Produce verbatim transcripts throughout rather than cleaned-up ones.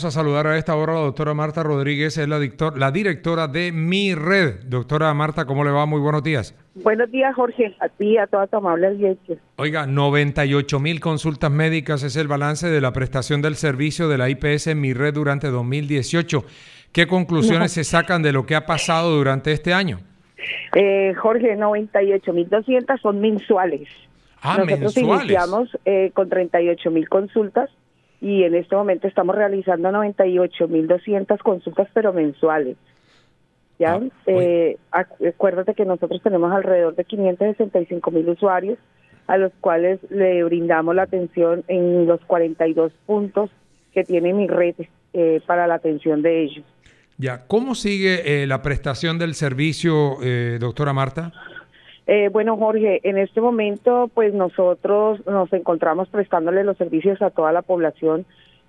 Vamos a saludar a esta hora a la doctora Marta Rodríguez, es la, dictor, la directora de Mi Red. Doctora Marta, ¿cómo le va? Muy buenos días. Buenos días, Jorge, a ti y a toda tu amable audiencia. Oiga, noventa y ocho mil consultas médicas es el balance de la prestación del servicio de la I P S en Mi Red durante dos mil dieciocho. ¿Qué conclusiones No. se sacan de lo que ha pasado durante este año? Eh, Jorge, noventa y ocho mil doscientas son mensuales. Ah, Nosotros mensuales. iniciamos eh, con treinta y ocho mil consultas y en este momento estamos realizando noventa y ocho mil doscientas consultas, pero mensuales. ¿Ya? Ah, eh, acuérdate que nosotros tenemos alrededor de quinientos sesenta y cinco mil usuarios a los cuales le brindamos la atención en los cuarenta y dos puntos que tiene Mi Red eh, para la atención de ellos. Ya, ¿cómo sigue eh, la prestación del servicio, eh, doctora Marta? Eh, bueno, Jorge, en este momento, pues nosotros nos encontramos prestándole los servicios a toda la población,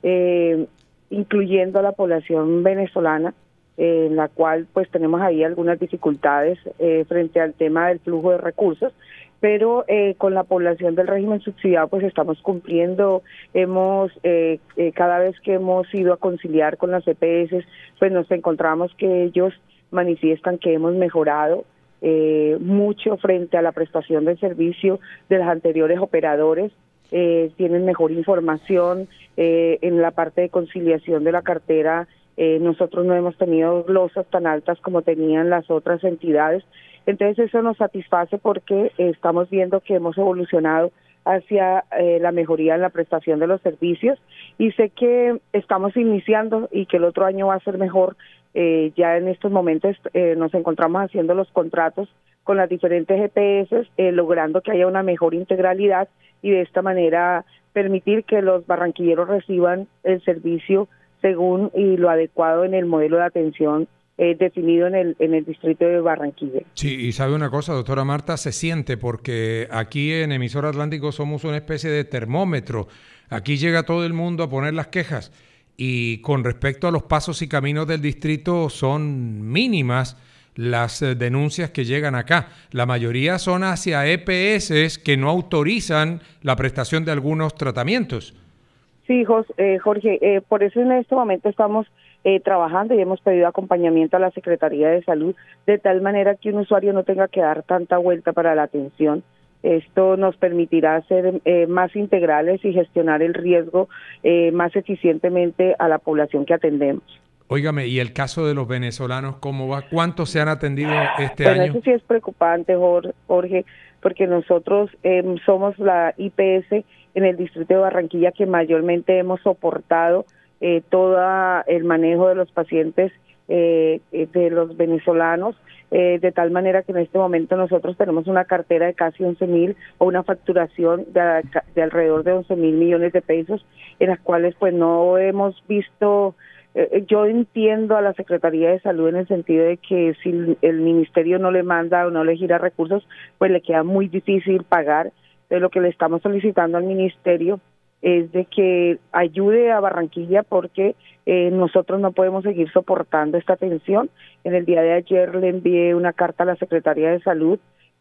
eh, incluyendo a la población venezolana, eh, en la cual pues tenemos ahí algunas dificultades eh, frente al tema del flujo de recursos, pero eh, con la población del régimen subsidiado pues estamos cumpliendo, hemos eh, eh, cada vez que hemos ido a conciliar con las E P S, pues nos encontramos que ellos manifiestan que hemos mejorado Eh, mucho frente a la prestación del servicio de los anteriores operadores, eh, tienen mejor información eh, en la parte de conciliación de la cartera. Eh, nosotros no hemos tenido glosas tan altas como tenían las otras entidades, entonces eso nos satisface porque eh, estamos viendo que hemos evolucionado hacia eh, la mejoría en la prestación de los servicios y sé que estamos iniciando y que el otro año va a ser mejor. Eh, ya en estos momentos eh, nos encontramos haciendo los contratos con las diferentes E P S, eh, logrando que haya una mejor integralidad y de esta manera permitir que los barranquilleros reciban el servicio según y lo adecuado en el modelo de atención eh, definido en el, en el distrito de Barranquilla. Sí, y sabe una cosa, doctora Marta, se siente porque aquí en Emisor Atlántico somos una especie de termómetro. Aquí llega todo el mundo a poner las quejas. Y con respecto a los pasos y caminos del distrito son mínimas las eh, denuncias que llegan acá. La mayoría son hacia E P S que no autorizan la prestación de algunos tratamientos. Sí, eh, Jorge, eh, por eso en este momento estamos eh, trabajando y hemos pedido acompañamiento a la Secretaría de Salud de tal manera que un usuario no tenga que dar tanta vuelta para la atención. Esto nos permitirá ser eh, más integrales y gestionar el riesgo eh, más eficientemente a la población que atendemos. Óigame, ¿y el caso de los venezolanos cómo va? ¿Cuántos se han atendido este bueno, año? Eso sí es preocupante, Jorge, porque nosotros eh, somos la I P S en el distrito de Barranquilla que mayormente hemos soportado eh, todo el manejo de los pacientes eh, de los venezolanos. Eh, de tal manera que en este momento nosotros tenemos una cartera de casi once mil o una facturación de, de alrededor de once mil millones de pesos, en las cuales pues no hemos visto, eh, yo entiendo a la Secretaría de Salud en el sentido de que si el ministerio no le manda o no le gira recursos, pues le queda muy difícil pagar. De lo que le estamos solicitando al ministerio es de que ayude a Barranquilla porque eh, nosotros no podemos seguir soportando esta atención. En el día de ayer le envié una carta a la Secretaría de Salud,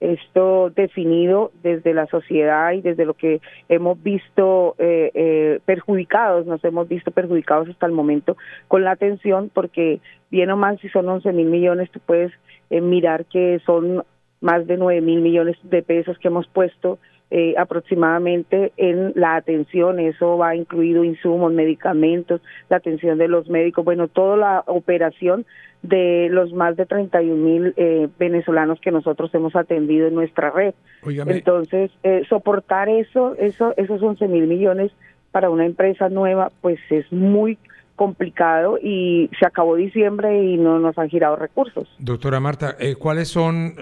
esto definido desde la sociedad y desde lo que hemos visto eh, eh, perjudicados, nos hemos visto perjudicados hasta el momento con la atención, porque bien o mal si son once mil millones, tú puedes eh, mirar que son más de nueve mil millones de pesos que hemos puesto Eh, aproximadamente en la atención. Eso va incluido insumos, medicamentos, la atención de los médicos, bueno, toda la operación de los más de treinta y un mil eh, venezolanos que nosotros hemos atendido en nuestra red. Óigame. Entonces, eh, soportar eso, eso, esos once mil millones para una empresa nueva, pues es muy complicado y se acabó diciembre y no nos han girado recursos. Doctora Marta, eh, ¿cuáles son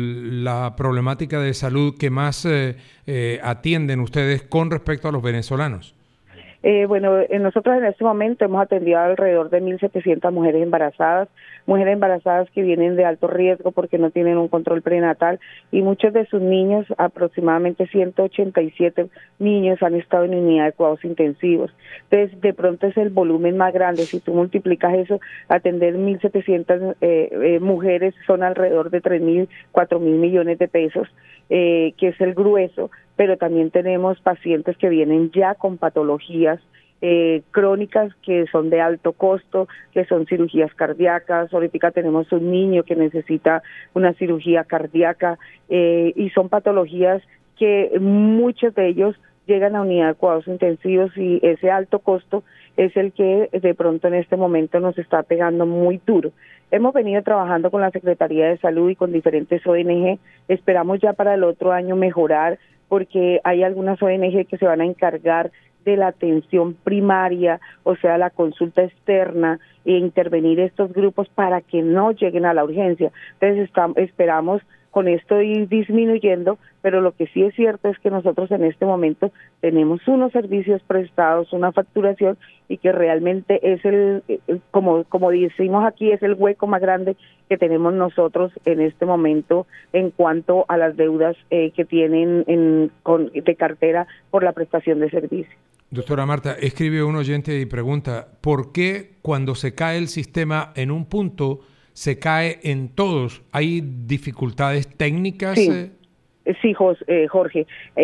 la problemática de salud que más eh, eh, atienden ustedes con respecto a los venezolanos? Eh, bueno, eh, nosotros en este momento hemos atendido alrededor de mil setecientas mujeres embarazadas, mujeres embarazadas que vienen de alto riesgo porque no tienen un control prenatal y muchos de sus niños, aproximadamente ciento ochenta y siete niños han estado en unidad de cuidados intensivos. Entonces, de pronto es el volumen más grande. Si tú multiplicas eso, atender mil setecientas eh, eh, mujeres son alrededor de tres mil, cuatro mil millones de pesos, eh, que es el grueso, pero también tenemos pacientes que vienen ya con patologías eh, crónicas que son de alto costo, que son cirugías cardíacas. Ahorita tenemos un niño que necesita una cirugía cardíaca eh, y son patologías que muchos de ellos llegan a unidad de cuidados intensivos y ese alto costo es el que de pronto en este momento nos está pegando muy duro. Hemos venido trabajando con la Secretaría de Salud y con diferentes O N G. Esperamos ya para el otro año mejorar porque hay algunas O N G que se van a encargar de la atención primaria, o sea, la consulta externa e intervenir estos grupos para que no lleguen a la urgencia. Entonces estamos, esperamos con esto ir disminuyendo, pero lo que sí es cierto es que nosotros en este momento tenemos unos servicios prestados, una facturación y que realmente es el, como, como decimos aquí, es el hueco más grande que tenemos nosotros en este momento en cuanto a las deudas eh, que tienen en, con, de cartera por la prestación de servicios. Doctora Marta, escribe un oyente y pregunta, ¿por qué cuando se cae el sistema en un punto se cae en todos? ¿Hay dificultades técnicas? Sí, sí Jorge.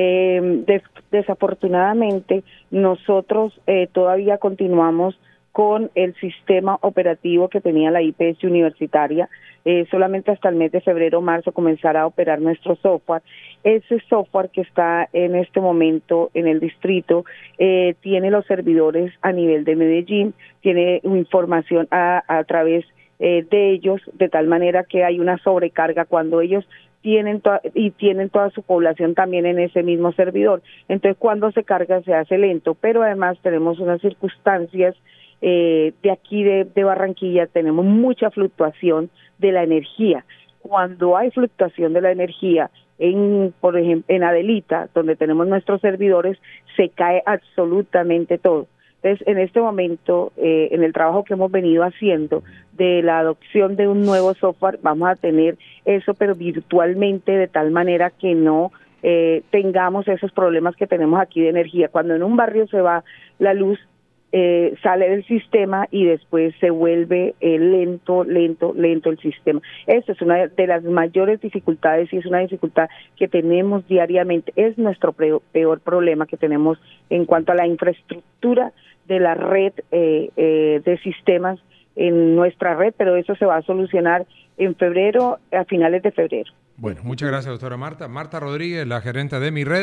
Eh, des, desafortunadamente, nosotros eh, todavía continuamos con el sistema operativo que tenía la I P S universitaria. Eh, solamente hasta el mes de febrero o marzo comenzará a operar nuestro software. Ese software que está en este momento en el distrito eh, tiene los servidores a nivel de Medellín, tiene información a, a través eh, de ellos, de tal manera que hay una sobrecarga cuando ellos tienen to- y tienen toda su población también en ese mismo servidor. Entonces, cuando se carga se hace lento, pero además tenemos unas circunstancias Eh, de aquí de, de Barranquilla, tenemos mucha fluctuación de la energía. Cuando hay fluctuación de la energía, en por ejemplo en Adelita, donde tenemos nuestros servidores, se cae absolutamente todo. Entonces, en este momento, eh, en el trabajo que hemos venido haciendo de la adopción de un nuevo software, vamos a tener eso, pero virtualmente, de tal manera que no eh, tengamos esos problemas que tenemos aquí de energía. Cuando en un barrio se va la luz, Eh, sale del sistema y después se vuelve eh, lento, lento, lento el sistema. Esa es una de las mayores dificultades y es una dificultad que tenemos diariamente. Es nuestro peor, peor problema que tenemos en cuanto a la infraestructura de la red eh, eh, de sistemas en nuestra red, pero eso se va a solucionar en febrero, a finales de febrero. Bueno, muchas gracias, doctora Marta. Marta Rodríguez, la gerente de Mi Red.